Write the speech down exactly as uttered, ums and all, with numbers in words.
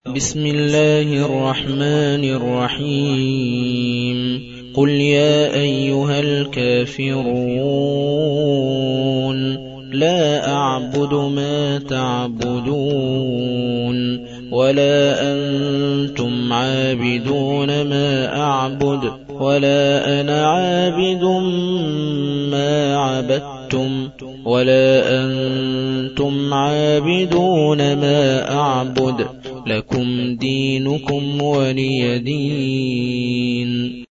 بسم الله الرحمن الرحيم قل يا أيها الكافرون لا أعبد ما تعبدون ولا أنتم عابدون ما أعبد ولا أنا عابد ما عبدتم ولا أنتم عابدون ما أعبد لكم دينكم ولي دين.